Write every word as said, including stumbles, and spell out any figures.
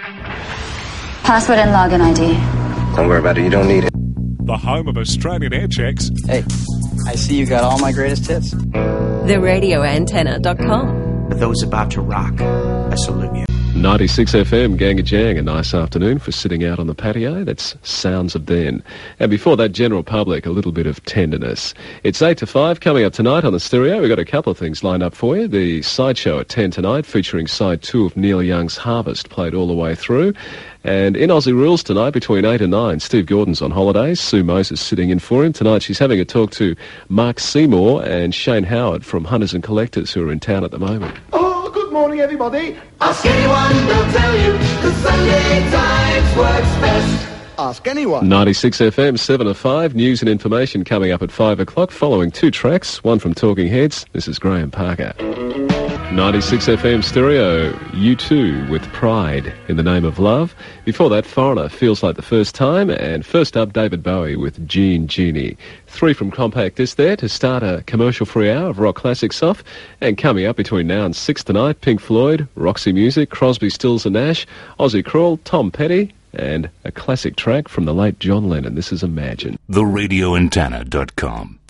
Password and login I D. Don't worry about it, you don't need it. The home of Australian air checks. Hey, I see you got all my greatest hits. the radio antenna dot com. For those about to rock, I salute you. ninety-six F M, Gangajang, a nice afternoon for sitting out on the patio. That's Sounds of Then. And before that, General Public, a little bit of tenderness. It's eight to five, coming up tonight on the stereo. We've got a couple of things lined up for you. The sideshow at ten tonight, featuring side two of Neil Young's Harvest, played all the way through. And in Aussie Rules tonight, between eight and nine, Steve Gordon's on holidays. Sue Moses sitting in for him. Tonight she's having a talk to Mark Seymour and Shane Howard from Hunters and Collectors, who are in town at the moment. Oh, good morning, everybody. Ask anyone, they'll tell you the Sunday Times works best. Ask anyone. ninety-six F M, seven to five. News and information coming up at five o'clock, following two tracks, one from Talking Heads. This is Graham Parker. ninety-six F M stereo, U two with Pride in the Name of Love. Before that, Foreigner, Feels Like the First Time. And first up, David Bowie with Jean Genie. Three from Compact Disc there to start a commercial-free hour of rock classics off. And coming up between now and six tonight, Pink Floyd, Roxy Music, Crosby, Stills and Nash, Ozzy Crawl, Tom Petty, and a classic track from the late John Lennon. This is Imagine. the radio antenna dot com.